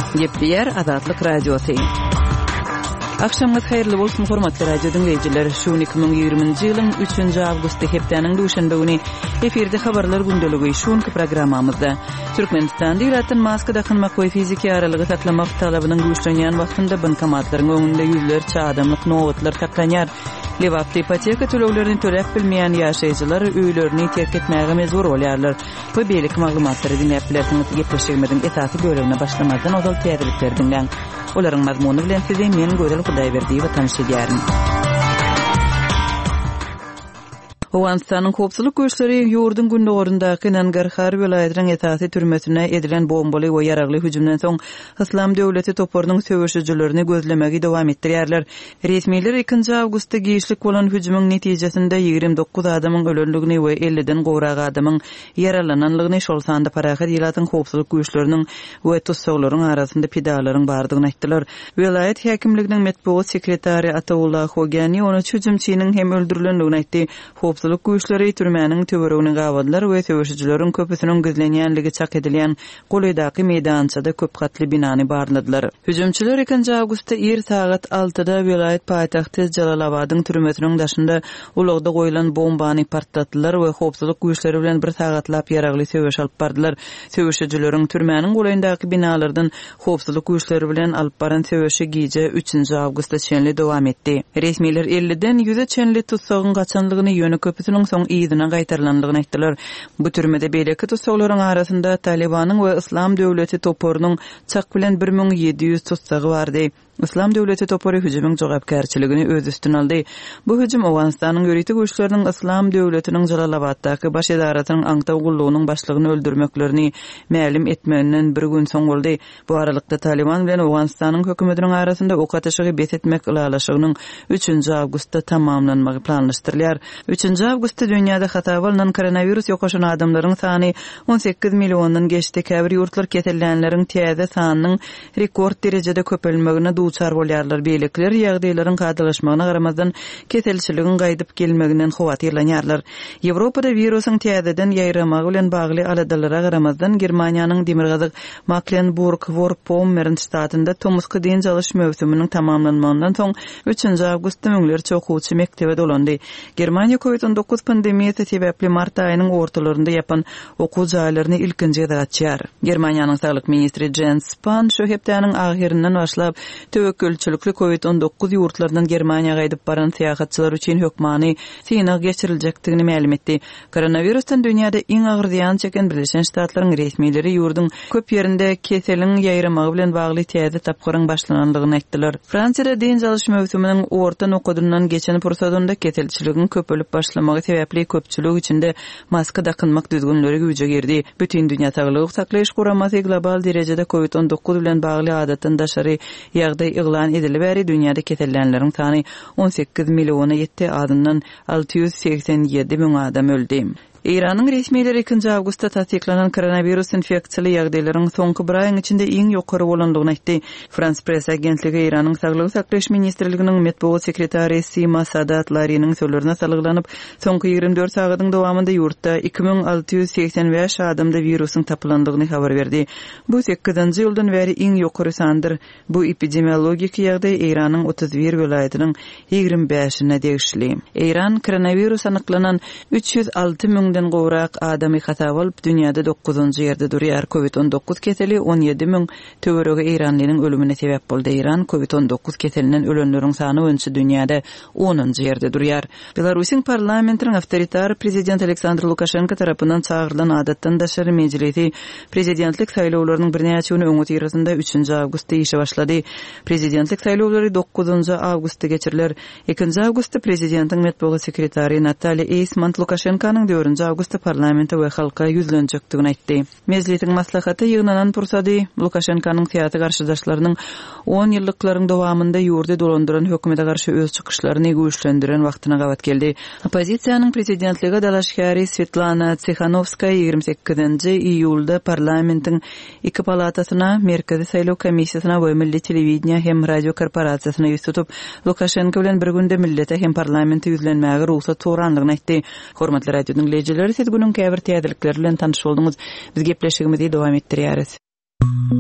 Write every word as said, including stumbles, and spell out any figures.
Gepdiyer Azatlyk Radiosu. Akşamınız hayırlı bolsun hormatly radio dinleyijiler. Şu iki bin ýygrymynjy ýylyň üçünji awgust hepdeniň duşanbe güni efirde habarlar gündəligi şuňky programmamyzda Türkmenistan döwletiň maska dakynmak we fiziki aralygy saklamak talabynyň güýçlenýän wagtynda bankomatlaryň öňünde ýüzlerçe adamlyk nowatlar saklanýar. Lewapda ipoteka töleglerini töläp bilmeýän ýaşaýjylar öýlerini terk etmäge mezbur bolýarlar. Bu beýlik maglumatlary dinläp bilersiňiz. Gepleşigimiziň esasy bölümine başlamazdan ozal täzelikler dinleň. Olaryň mazmuny bilen size men Gödel Hudaýberdi we tanışýaryn. Owganistanyň howpsuzlyk güýçleri ýurdun gündöwründaky Nangarhar welaýatynyň esasy türmesine edilen bombaly we ýaragly hüjümden soň Islam döwleti toporunyň söwüşçilerini gözlemegi dowam etdirýärler. Resmiler ikinji awgustda giýişlik bolan hüjümüň netijesinde ýygrimi dokuz adamyň ölenligini we elliden gowrak adamyň ýaralananlygyny şol sanda parahat ýylatyň howpsuzlyk güýçleriniň we tutsaglaryň arasynda pidalaryň bardygyny aýtdylar. Welaýat häkimliginiň metbuat sekretary Atawullah Hogani onu hüjümçiniň hem öldürilenligini aýtdy. Howpsuzlyk güýçleri türmäniň töweregini gawadalar we söwüşçilerin köpüsiniň gözlenýänligi çak edilýän golydaky meýdançada köp katly binany barladylar. Hüjümçiler ikinji awgustda er saat altıda welaýat paýtagty Jalalabadyň türmesiniň daşynda ulagda goýulan bombany partlatdylar we howpsuzlyk güýçleri bilen bir sagatlap ýaragly söwüş alyp bardylar. Söwüşçilerin türmäniň goýundaky binalardan howpsuzlyk güýçleri bilen alyp baran söwüşi giýje üçünji awgustda çenli dowam etdi. Resmiler elliden ýüze çenli tutsagyň gaçanlygyny ýöne köpüsiniň soň ýygyna gaýtarylanlygyny aýtdylar. Bu türmede beýleki tutsaklaryň arasynda Talibanyň we Islam döwleti toporunyň çak bilen bir ming ýedi ýüz tutsagy bardy. Islam döwleti topory hüjümüň jogapkärçiligini öz üstüne aldy. Bu hüjüm Owganistanyň ýöretik güýçleriniň Islam döwletiniň Jalalabaddaky baş edaratynyň aňtaw gullugynyň başlygyny öldürmeklerini mälim etmeginiň bir gün soň boldy. Bu aralykda Taliban bilen Owganistanyň hökümetiniň arasynda ok ateşigi bet etmek ilalaşygynyň üçünji awgustda tamamlanmagy planlaşdyrylýar. üçünji awgustda dünýäde hata bolan koronavirus ýokaşan adamlaryň sany on sekiz millionyň geçdi. Käbir ýurtlar ketellenleriň täze sanynyň rekord derejede köpelmegine duçar bolýarlar. Beýlekler ýagdaýlaryň gadylaşmagyna garamazdan ketelçiligin gaýdyp gelmeginden howatyrlanýarlar. Ýewropada virusyň täzeden ýaýramagy bilen bagly aladalara garamazdan Germaniýanyň Demirgazyk Mecklenburg-Vorpommern ştatynda tomusky diň çalyş mövsüminiň tamamlanmagynyň soň üçünji awgustda müňlerçe okuwçy mektebe dolandy. Germaniýa covid on dokuz pandemiýasy sebäpli mart aýynyň ortalarynda ýapan okuw jaýlaryny ilkinji açýar. Germaniýanyň saglyk ministri Jens Spahn şu hepdeniň ahirinden başlap töwekkülçilikli covid on dokuz ýurtlaryndan Germaniýaga gaýdyp baran syýahatçylar üçin hökmany synaw geçiriljekdigini ma'lum etdi. Koronavirusdan dünýäde iň agyr ziýan çeken Birleşen Ştatlaryň resmileri ýurdun köp ýerinde keseliň ýaýramagy bilen bagly täze tapgyryň başlananlygyny aýtdylar. Fransiýada diň çalyş mövsüminiň orta nokadyndan geçen pursatynda ketelçiligin köpelip başlamagy sebäpli köpçülik içinde maska dakynmak düzgünleri güýje girdi. Bütün dünýä saglyk saklaýyş guramasy global derejede covid on dokuz bilen bagly adatdan daşary ýagdaý ýylan edilip bäri dünýäde ketellenleriň sany on sekiz milliona ýetdi, adından alty ýüz seksen ýedi ming adam öldü. İran'ın resmileri ikinji awgustda tasdiklanan koronavirus infeksiýaly ýagdaýlaryň soňky bir aýyň içinde iň ýokary bolandygyny aýtdy. Frans press agentligi İran'yň saglyk saklaýyş ministrliginiň metbuat sekretary Sima Sadat Larynyň sözlerine salyglanyp, soňky ýygrimi dört sagatyň dowamında ýurtda iki ming alty ýüz seksen beş adamda virusyň tapylandygyny habar berdi. Bu sekizinji ýyldan bäri iň ýokary sandyr. Bu epidemiologik ýagdaý İran'yň otuz bir welaýatynyň ýygrimi beşine degişli. İran koronavirus anyklanan üç ýüz alty ming den gowrak adamy hata bolup dünýäde dokuzunji ýerde durýar. covid on dokuz keseli on ýedi ming töweregi İranlynyň ölümine sebäp boldy. İran covid on dokuz keselinden ölenleriň sany öňçe dünýäde onunji ýerde durýar. Belarusyň parlamentiniň awtoritar prezident Aleksandr Lukashenko tarapyndan çağırılan adatdan daşary mejlisi prezidentlik saýlawlarynyň birnäçe güni öňe ýerinde üçünji awgustda işe başlady. Prezidentlik saýlawlary dokuzunji awgustda geçiriler. ikinji awgustda prezidentiň metbuat sekretary Natalya Eysman Lukashenkonyň döwründe awgustda parlamenta we halka ýüzlenjekdigini aýtdy. Mezlisiň maslahaty ýygnanan pursady Lukashenkonyň syýasy garşydaşlarynyň on ýyllyklaryň dowamında ýurdy dolandyran hökümete garşy öz çykyşlaryny güýçlendiren wagtyna gawat geldi. Opozisiýanyň prezidentligi dalaşkary Svetlana Tsikhanovskaya ýygrimi sekizinji iýulda parlamentiň iki palatasyna, Merkezi saýlaw komissiýasyna we Milli telewiziýa hem radio korporasiýasyna ýüz tutup, Lukashenko bilen bir günde millete hem parlamenta ýüzlenmäge ruhsat soranlygyny aýtdy. Hormatly radio dinleyijiler, siz günün käbir täzelikleri bilen tanyş boldunuz. Biz gepleşigimizi dowam etdirýäris.